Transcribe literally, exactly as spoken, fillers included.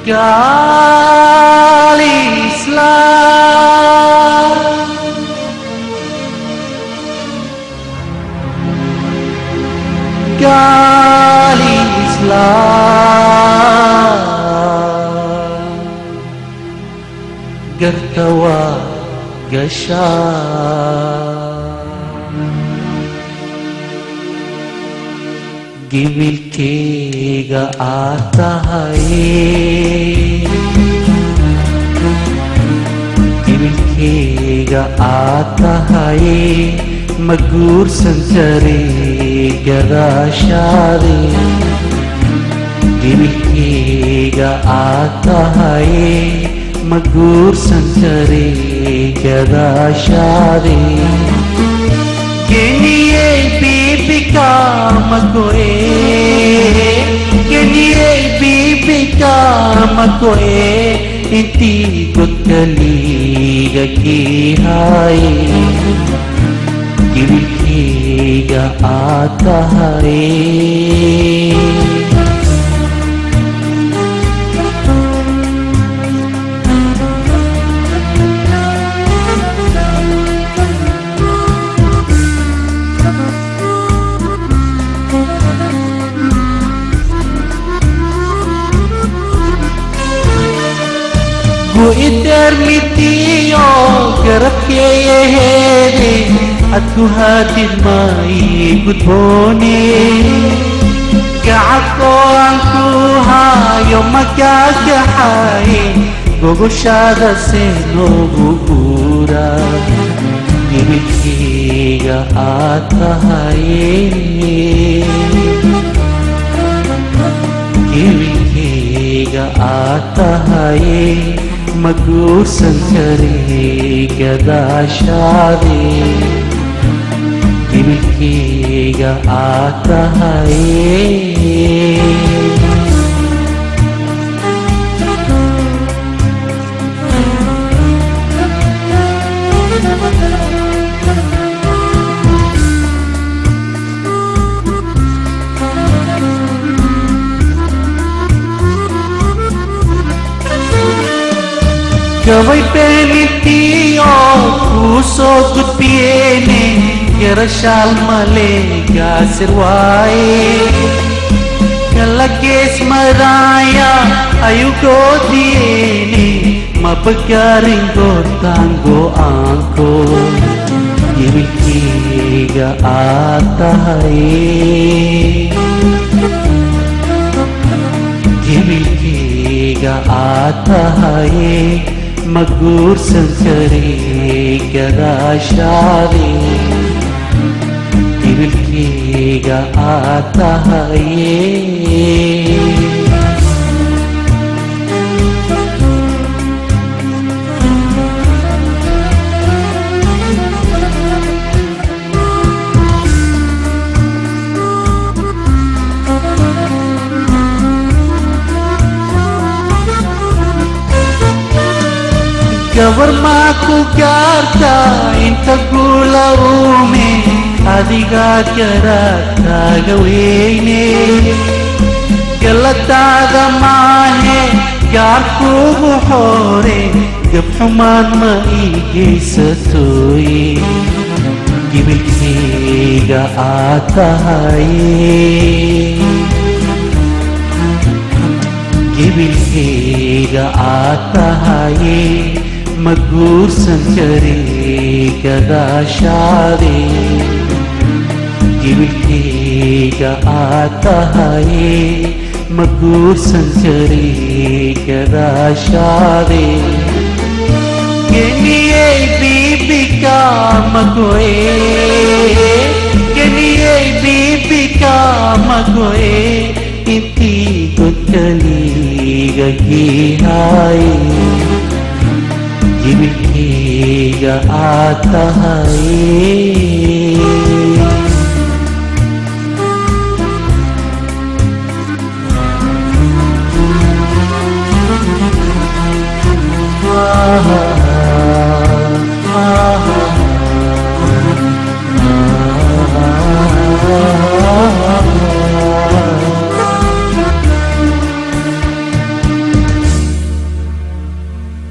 Gali Islam, Gali Islam, Gartawa Gasha, गिविल केगा आता है, गिविल केगा आता है, मगूर संचरे गराशारे, गिविल केगा आता है, मगूर संचरे गराशारे, केनिये बीबी का मकोए, केनिये बीबी का मकोए, इती कुतलीगा की हाय, गिविल आता है। Gu intermitio garap ke yehere at ku hatid maikot bone Kaako ang kuhayo magkakahay Gugusyada sinugugura Gibikiga at kahaye Gibikiga at kahaye Maggur sancare gadashare Gibikiga आता है Gawai penitio puso gutpiene Gerashal malega sirwae Kalagis maraya ayugo diene Mapagaring tango angko Gibikiga आता है Gibikiga आता है Maggur sancare gadashare Gibikiga आता है Gawar maku garta inta gula ume adiga karata gawine galata damahe garku buhore gabhuman ma igisatoi Gibikiga आता है Gibikiga आता है Maggur sancare gadashare Gibikiga आता है Maggur sancare gadashare Keniye bibi ka magoe Keniye bibi ka magoe Inti kutaliga ki hai Gibikiga आता है